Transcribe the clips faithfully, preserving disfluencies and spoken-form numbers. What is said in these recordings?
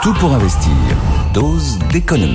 Tout pour investir. Dose d'économie.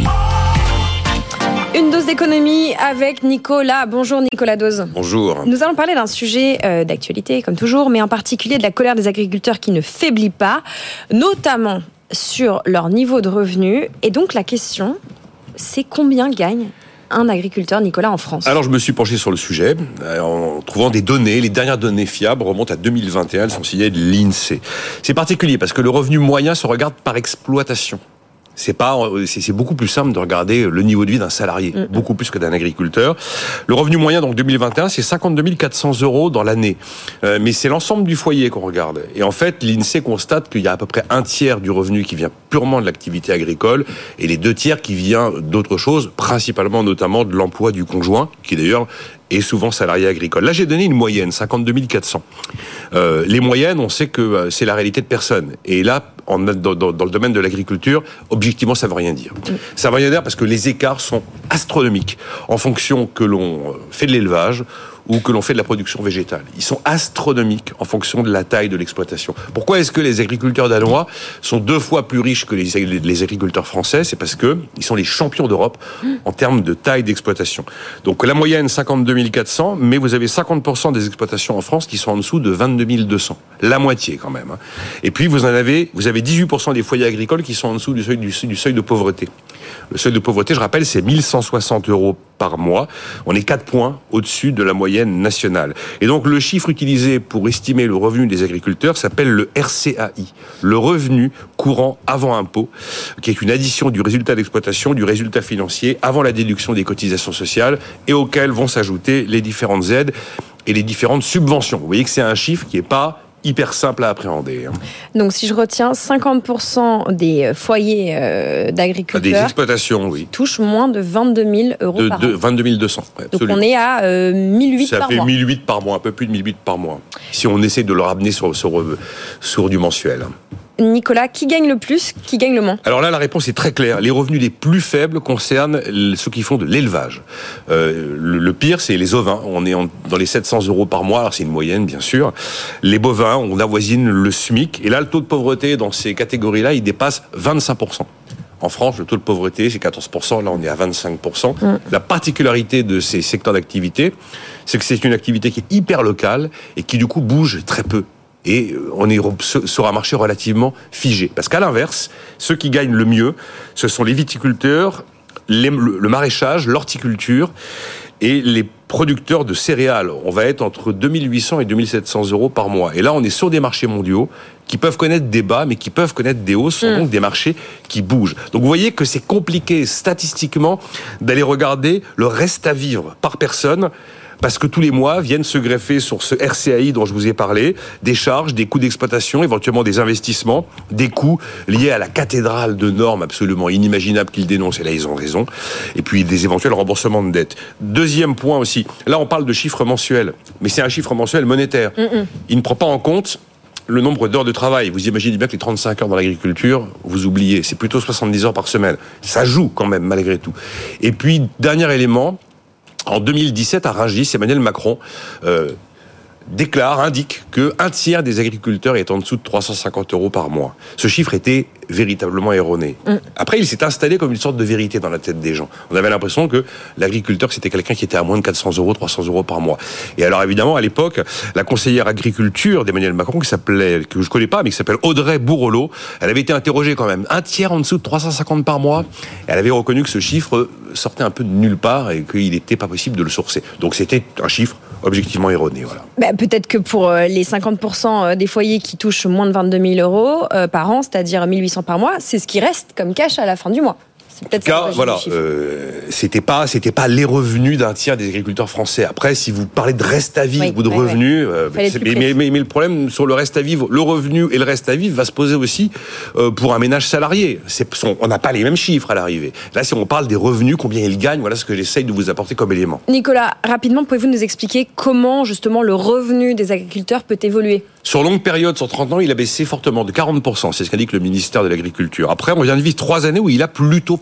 Une dose d'économie avec Nicolas. Bonjour Nicolas Dose. Bonjour. Nous allons parler d'un sujet euh, d'actualité comme toujours, mais en particulier de la colère des agriculteurs qui ne faiblit pas, notamment sur leur niveau de revenu. Et donc la question, c'est combien gagne un agriculteur, Nicolas, en France? Alors je me suis penché sur le sujet en trouvant des données. Les dernières données fiables remontent à deux mille vingt et un, elles sont signées de l'INSEE. C'est particulier parce que le revenu moyen se regarde par exploitation. C'est pas, c'est, c'est beaucoup plus simple de regarder le niveau de vie d'un salarié, mmh. beaucoup plus que d'un agriculteur. Le revenu moyen, donc deux mille vingt et un, c'est cinquante-deux mille quatre cents euros dans l'année. Euh, mais c'est l'ensemble du foyer qu'on regarde. Et en fait, l'INSEE constate qu'il y a à peu près un tiers du revenu qui vient purement de l'activité agricole et les deux tiers qui vient d'autres choses, principalement notamment de l'emploi du conjoint, qui d'ailleurs est souvent salarié agricole. Là, j'ai donné une moyenne, cinquante-deux mille quatre cents. Euh, les moyennes, on sait que c'est la réalité de personne. Et là, en, dans, dans, dans le domaine de l'agriculture, objectivement, ça ne veut rien dire. Mm. Ça ne veut rien dire parce que les écarts sont astronomiques en fonction que l'on fait de l'élevage ou que l'on fait de la production végétale. Ils sont astronomiques en fonction de la taille de l'exploitation. Pourquoi est-ce que les agriculteurs danois sont deux fois plus riches que les, les agriculteurs français? C'est parce que ils sont les champions d'Europe en termes de taille d'exploitation. Donc la moyenne, cinquante-deux mille quatre cents, mais vous avez cinquante pour cent des exploitations en France qui sont en dessous de vingt-deux mille deux cents. La moitié quand même. Et puis vous en avez, vous avez dix-huit pour cent des foyers agricoles qui sont en dessous du seuil, du, du seuil de pauvreté. Le seuil de pauvreté, je rappelle, c'est mille cent soixante euros par mois. On est quatre points au-dessus de la moyenne nationale. Et donc, le chiffre utilisé pour estimer le revenu des agriculteurs s'appelle le R C A I, le revenu courant avant impôt, qui est une addition du résultat d'exploitation, du résultat financier, avant la déduction des cotisations sociales, et auquel vont s'ajouter les différentes aides et les différentes subventions. Vous voyez que c'est un chiffre qui n'est pas hyper simple à appréhender. Donc, si je retiens, cinquante pour cent des foyers euh, d'agriculteurs des exploitations, oui. touchent moins de vingt-deux mille euros de, par de, an. vingt-deux mille deux cents. Ouais, donc, on est à euh, mille huit par mois. Ça fait mille huit par mois, un peu plus de mille huit par mois. Si on essaie de le ramener sur, sur, sur du mensuel. Nicolas, qui gagne le plus, qui gagne le moins? Alors là, la réponse est très claire. Les revenus les plus faibles concernent ceux qui font de l'élevage. Euh, le, le pire, c'est les ovins. On est en, dans les sept cents euros par mois. Alors, c'est une moyenne, bien sûr. Les bovins, on avoisine le SMIC. Et là, le taux de pauvreté dans ces catégories-là, il dépasse vingt-cinq pour cent. En France, le taux de pauvreté, c'est quatorze pour cent. Là, on est à vingt-cinq pour cent. Mmh. La particularité de ces secteurs d'activité, c'est que c'est une activité qui est hyper locale et qui, du coup, bouge très peu. Et on est sur un marché relativement figé. Parce qu'à l'inverse, ceux qui gagnent le mieux, ce sont les viticulteurs, les, le maraîchage, l'horticulture et les producteurs de céréales. On va être entre deux mille huit cents et deux mille sept cents euros par mois. Et là, on est sur des marchés mondiaux qui peuvent connaître des bas, mais qui peuvent connaître des hausses. Ce sont mmh. donc des marchés qui bougent. Donc vous voyez que c'est compliqué statistiquement d'aller regarder le reste à vivre par personne, parce que tous les mois viennent se greffer sur ce R C A I dont je vous ai parlé, des charges, des coûts d'exploitation, éventuellement des investissements, des coûts liés à la cathédrale de normes absolument inimaginables qu'ils dénoncent, et là ils ont raison, et puis des éventuels remboursements de dettes. Deuxième point aussi, là on parle de chiffres mensuels, mais c'est un chiffre mensuel monétaire. Mm-mm. Il ne prend pas en compte le nombre d'heures de travail. Vous imaginez bien que les trente-cinq heures dans l'agriculture, vous oubliez, c'est plutôt soixante-dix heures par semaine. Ça joue quand même, malgré tout. Et puis, dernier élément, en deux mille dix-sept, à Rungis, Emmanuel Macron euh, déclare, indique qu'un tiers des agriculteurs est en dessous de trois cent cinquante euros par mois. Ce chiffre était véritablement erroné. Mm. Après, il s'est installé comme une sorte de vérité dans la tête des gens. On avait l'impression que l'agriculteur, c'était quelqu'un qui était à moins de quatre cents euros, trois cents euros par mois. Et alors, évidemment, à l'époque, la conseillère agriculture d'Emmanuel Macron, qui s'appelait, que je connais pas, mais qui s'appelle Audrey Bourrelot, elle avait été interrogée quand même. Un tiers en dessous de trois cent cinquante par mois. Elle avait reconnu que ce chiffre sortait un peu de nulle part et qu'il n'était pas possible de le sourcer. Donc, c'était un chiffre objectivement erroné, voilà. Bah, peut-être que pour les cinquante pour cent des foyers qui touchent moins de vingt-deux mille euros euh, par an, c'est-à-dire mille huit cents par mois, c'est ce qui reste comme cash à la fin du mois. C'est peut-être en tout cas, voilà, euh, c'était pas, c'était pas les revenus d'un tiers des agriculteurs français. Après, si vous parlez de reste à vivre oui, ou de oui, revenus, oui. Euh, mais, mais, mais, mais le problème sur le reste à vivre, le revenu et le reste à vivre va se poser aussi euh, pour un ménage salarié. C'est, on n'a pas les mêmes chiffres à l'arrivée. Là, si on parle des revenus, combien ils gagnent, voilà ce que j'essaye de vous apporter comme élément. Nicolas, rapidement, pouvez-vous nous expliquer comment justement le revenu des agriculteurs peut évoluer ? Sur longue période, sur trente ans, il a baissé fortement de quarante pour cent. C'est ce qu'indique le ministère de l'Agriculture. Après, on vient de vivre trois années où il a plutôt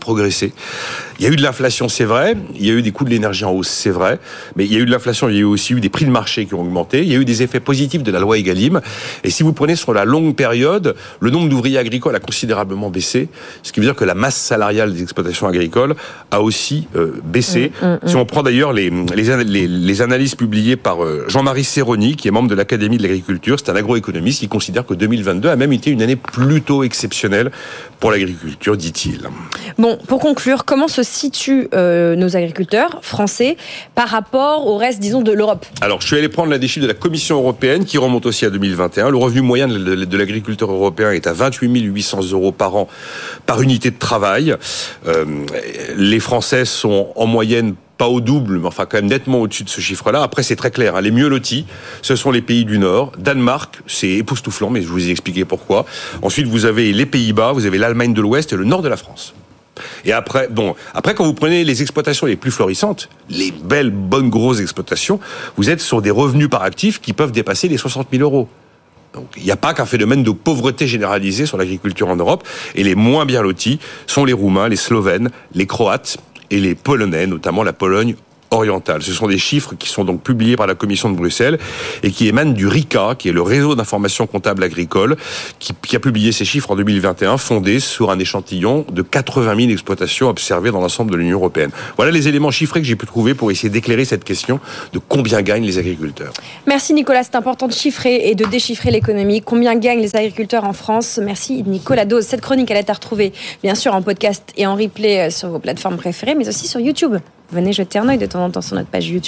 progressé. Il y a eu de l'inflation, c'est vrai. Il y a eu des coûts de l'énergie en hausse, c'est vrai. Mais il y a eu de l'inflation, il y a eu aussi eu des prix de marché qui ont augmenté. Il y a eu des effets positifs de la loi Egalim. Et si vous prenez sur la longue période, le nombre d'ouvriers agricoles a considérablement baissé. Ce qui veut dire que la masse salariale des exploitations agricoles a aussi euh, baissé. Mmh, mmh, si on prend d'ailleurs les, les, les, les analyses publiées par euh, Jean-Marie Serroni, qui est membre de l'Académie de l'agriculture, c'est un agroéconomiste qui considère que deux mille vingt-deux a même été une année plutôt exceptionnelle pour l'agriculture, dit-il. Bon, pour conclure, comment se situent euh, nos agriculteurs français par rapport au reste, disons, de l'Europe ? Alors, je suis allé prendre la des chiffres de la Commission européenne, qui remonte aussi à deux mille vingt et un. Le revenu moyen de, de, de l'agriculteur européen est à vingt-huit mille huit cents euros par an par unité de travail. Euh, les Français sont en moyenne pas au double, mais enfin quand même nettement au-dessus de ce chiffre-là. Après, c'est très clair, hein, les mieux lotis, ce sont les pays du Nord. Danemark, c'est époustouflant, mais je vous ai expliqué pourquoi. Ensuite, vous avez les Pays-Bas, vous avez l'Allemagne de l'Ouest et le nord de la France. Et après, bon, après, quand vous prenez les exploitations les plus florissantes, les belles, bonnes, grosses exploitations, vous êtes sur des revenus par actif qui peuvent dépasser les soixante mille euros. Donc, il n'y a pas qu'un phénomène de pauvreté généralisée sur l'agriculture en Europe. Et les moins bien lotis sont les Roumains, les Slovènes, les Croates et les Polonais, notamment la Pologne orientale. Ce sont des chiffres qui sont donc publiés par la Commission de Bruxelles et qui émanent du RICA, qui est le réseau d'information comptable agricole, qui, qui a publié ces chiffres en deux mille vingt et un, fondés sur un échantillon de quatre-vingt mille exploitations observées dans l'ensemble de l'Union européenne. Voilà les éléments chiffrés que j'ai pu trouver pour essayer d'éclairer cette question de combien gagnent les agriculteurs. Merci Nicolas, c'est important de chiffrer et de déchiffrer l'économie. Combien gagnent les agriculteurs en France ? Merci Nicolas Dose. Cette chronique, elle est à retrouver bien sûr en podcast et en replay sur vos plateformes préférées, mais aussi sur YouTube. Venez jeter un œil de temps en temps sur notre page YouTube.